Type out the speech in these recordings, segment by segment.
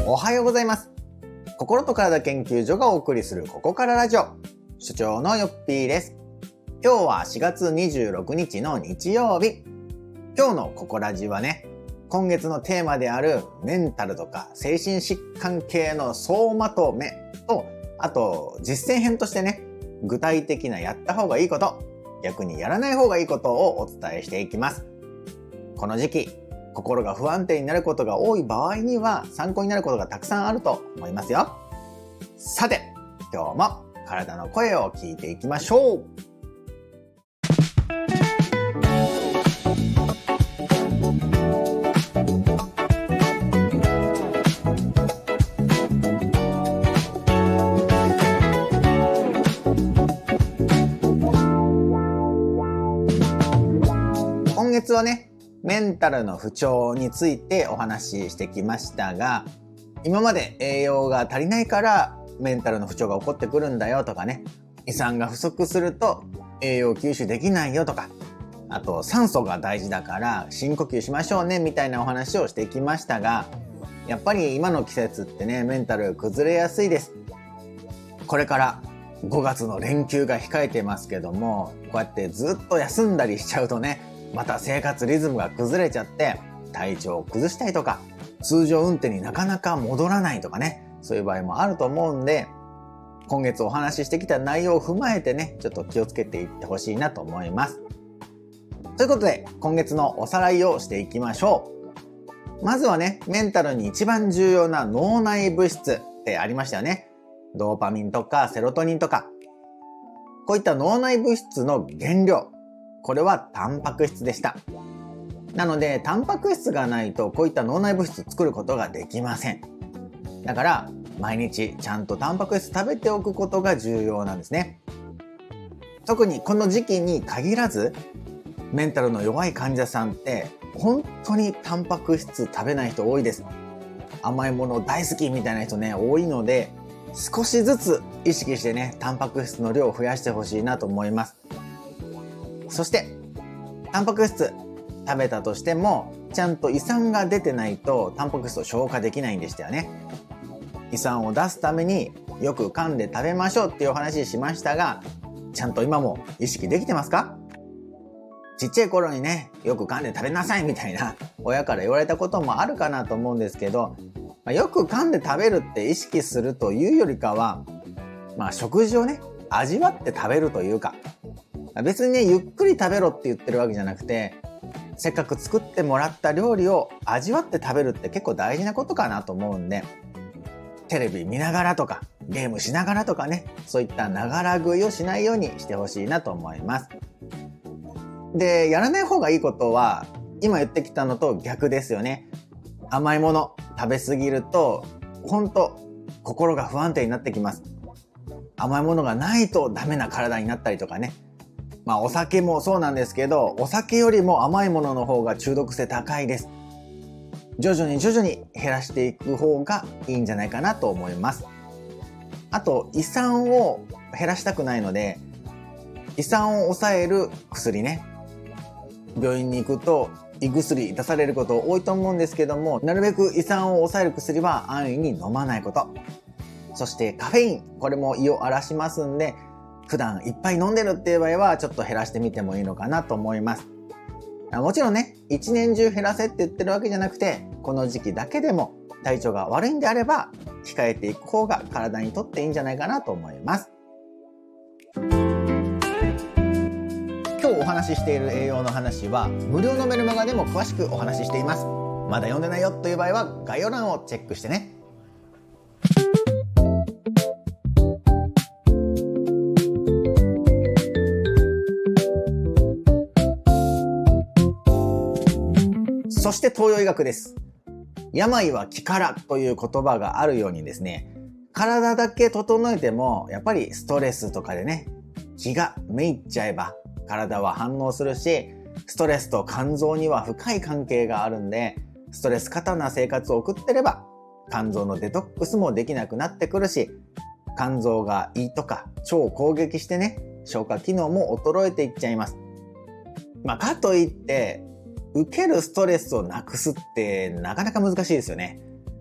おはようございます。心と体研究所がお送りするここからラジオ、所長のよっぴーです。今日は4月26日の日曜日。今日のここラジはね、今月のテーマであるメンタルとか精神疾患系の総まとめと、あと実践編としてね、具体的なやった方がいいこと、逆にやらない方がいいことをお伝えしていきます。この時期、心が不安定になることが多い場合には参考になることがたくさんあると思いますよ。さて、今日も体の声を聞いていきましょう。今月はね、メンタルの不調についてお話ししてきましたが、今まで栄養が足りないからメンタルの不調が起こってくるんだよとかね、胃酸が不足すると栄養吸収できないよとか、あと酸素が大事だから深呼吸しましょうねみたいなお話をしてきましたが、やっぱり今の季節ってね、メンタル崩れやすいです。これから5月の連休が控えてますけども、こうやってずっと休んだりしちゃうとね、また生活リズムが崩れちゃって体調を崩したりとか、通常運転になかなか戻らないとかね、そういう場合もあると思うんで、今月お話ししてきた内容を踏まえてね、ちょっと気をつけていってほしいなと思います。ということで、今月のおさらいをしていきましょう。まずはね、メンタルに一番重要な脳内物質ってありましたよね。ドーパミンとかセロトニンとか、こういった脳内物質の原料、これはタンパク質でした。なのでタンパク質がないとこういった脳内物質作ることができません。だから毎日ちゃんとタンパク質食べておくことが重要なんですね。特にこの時期に限らず、メンタルの弱い患者さんって本当にタンパク質食べない人多いです。甘いもの大好きみたいな人ね、多いので、少しずつ意識してね、タンパク質の量を増やしてほしいなと思います。そしてタンパク質食べたとしてもちゃんと胃酸が出てないとタンパク質を消化できないんでしたよね。胃酸を出すためによく噛んで食べましょうっていうお話しましたが、ちゃんと今も意識できてますか？ちっちゃい頃にね、よく噛んで食べなさいみたいな親から言われたこともあるかなと思うんですけど、よく噛んで食べるって意識するというよりかは、食事をね、味わって食べるというか、別にね、ゆっくり食べろって言ってるわけじゃなくて、せっかく作ってもらった料理を味わって食べるって結構大事なことかなと思うんで、テレビ見ながらとかゲームしながらとかね、そういったながら食いをしないようにしてほしいなと思います。で、やらない方がいいことは今言ってきたのと逆ですよね。甘いもの食べ過ぎると本当心が不安定になってきます。甘いものがないとダメな体になったりとかね、お酒もそうなんですけど、お酒よりも甘いものの方が中毒性高いです。徐々に減らしていく方がいいんじゃないかなと思います。あと、胃酸を減らしたくないので、胃酸を抑える薬ね、病院に行くと胃薬出されること多いと思うんですけども、なるべく胃酸を抑える薬は安易に飲まないこと。そしてカフェイン、これも胃を荒らしますんで、普段いっぱい飲んでるっていう場合はちょっと減らしてみてもいいのかなと思います。もちろんね、一年中減らせって言ってるわけじゃなくて、この時期だけでも体調が悪いんであれば控えていく方が体にとっていいんじゃないかなと思います。今日お話ししている栄養の話は無料のメルマガでも詳しくお話ししています。まだ読んでないよという場合は概要欄をチェックしてね。そして東洋医学です。病は気からという言葉があるようにですね、体だけ整えてもやっぱりストレスとかでね、気がめいっちゃえば体は反応するし、ストレスと肝臓には深い関係があるんで、ストレス過多な生活を送ってれば肝臓のデトックスもできなくなってくるし、肝臓が胃とか腸を攻撃してね、消化機能も衰えていっちゃいます。かといって受けるストレスをなくすってなかなか難しいですよね。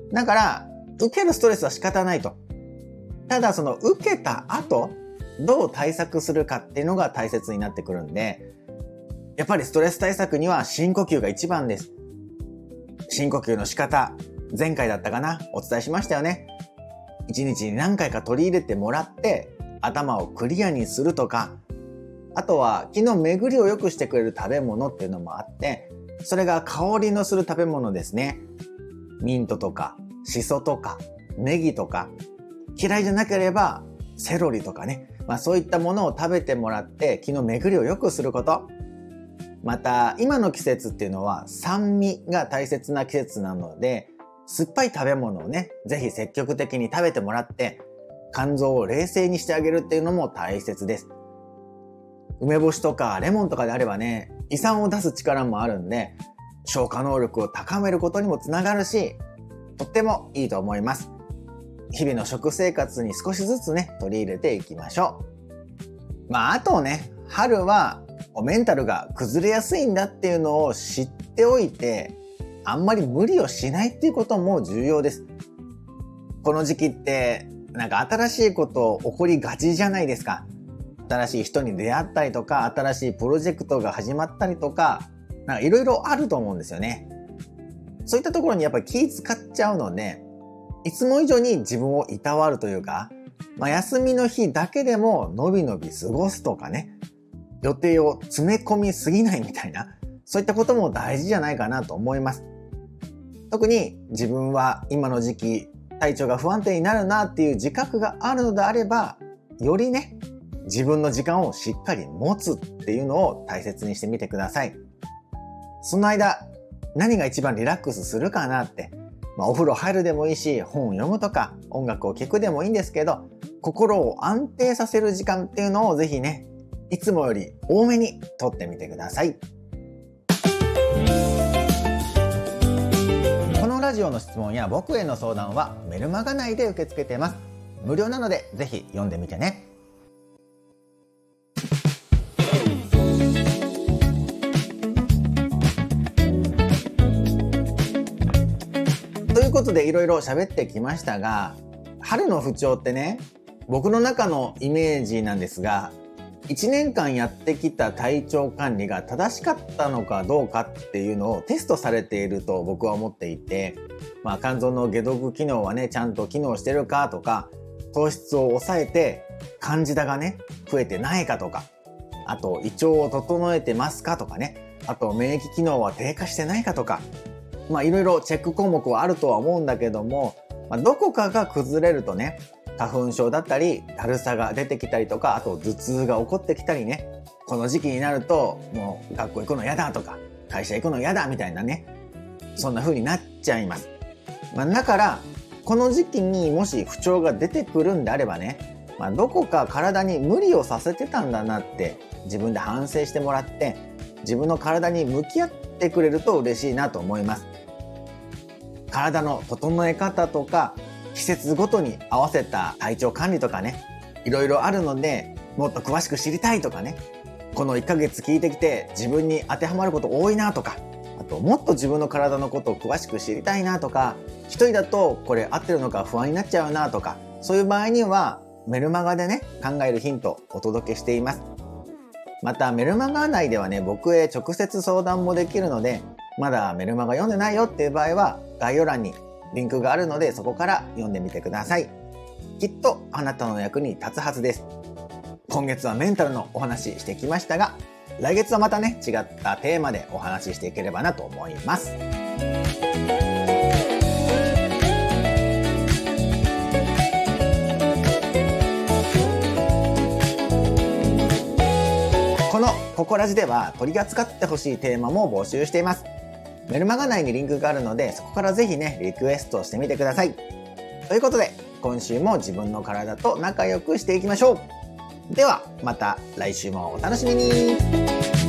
だから受けるストレスは仕方ないと。ただその受けた後どう対策するかっていうのが大切になってくるんで、やっぱりストレス対策には深呼吸が一番です。深呼吸の仕方、前回だったかな、お伝えしましたよね。1日に何回か取り入れてもらって頭をクリアにするとか、あとは気の巡りを良くしてくれる食べ物っていうのもあって、それが香りのする食べ物ですね。ミントとかシソとかネギとか、嫌いじゃなければセロリとかね、そういったものを食べてもらって気の巡りを良くすること。また今の季節っていうのは酸味が大切な季節なので、酸っぱい食べ物をね、ぜひ積極的に食べてもらって肝臓を冷静にしてあげるっていうのも大切です。梅干しとかレモンとかであればね、胃酸を出す力もあるんで、消化能力を高めることにもつながるし、とってもいいと思います。日々の食生活に少しずつね、取り入れていきましょう。あとね、春はメンタルが崩れやすいんだっていうのを知っておいて、あんまり無理をしないっていうことも重要です。この時期って新しいこと起こりがちじゃないですか。新しい人に出会ったりとか、新しいプロジェクトが始まったりとか、いろいろあると思うんですよね。そういったところにやっぱり気使っちゃうので、いつも以上に自分をいたわるというか、休みの日だけでものびのび過ごすとかね、予定を詰め込みすぎないみたいな、そういったことも大事じゃないかなと思います。特に自分は今の時期体調が不安定になるなっていう自覚があるのであれば、よりね、自分の時間をしっかり持つっていうのを大切にしてみてください。その間何が一番リラックスするかなって、お風呂入るでもいいし、本を読むとか音楽を聴くでもいいんですけど、心を安定させる時間っていうのをぜひね、いつもより多めにとってみてください。このラジオの質問や僕への相談はメルマガ内で受け付けています。無料なのでぜひ読んでみてね。ということでいろいろ喋ってきましたが、春の不調ってね、僕の中のイメージなんですが、1年間やってきた体調管理が正しかったのかどうかっていうのをテストされていると僕は思っていて、肝臓の解毒機能はね、ちゃんと機能してるかとか、糖質を抑えてカンジダがね、増えてないかとか、あと胃腸を整えてますかとかね、あと免疫機能は低下してないかとか、いろいろチェック項目はあるとは思うんだけども、どこかが崩れるとね、花粉症だったりだるさが出てきたりとか、あと頭痛が起こってきたりね、この時期になるともう学校行くの嫌だとか会社行くの嫌だみたいなね、そんな風になっちゃいます。だからこの時期にもし不調が出てくるんであればね、どこか体に無理をさせてたんだなって自分で反省してもらって、自分の体に向き合ってくれると嬉しいなと思います。体の整え方とか季節ごとに合わせた体調管理とかね、いろいろあるので、もっと詳しく知りたいとかね、この1ヶ月聞いてきて自分に当てはまること多いなとか、あともっと自分の体のことを詳しく知りたいなとか、一人だとこれ合ってるのか不安になっちゃうなとか、そういう場合にはメルマガでね、考えるヒントをお届けしています。またメルマガ内ではね、僕へ直接相談もできるので、まだメルマガ読んでないよっていう場合は概要欄にリンクがあるので、そこから読んでみてください。きっとあなたの役に立つはずです。今月はメンタルのお話してきましたが、来月はまたね、違ったテーマでお話ししていければなと思います。このココラジでは取り扱ってほしいテーマも募集しています。メルマガ内にリンクがあるので、そこからぜひね、リクエストしてみてください。ということで、今週も自分の体と仲良くしていきましょう。ではまた来週もお楽しみに。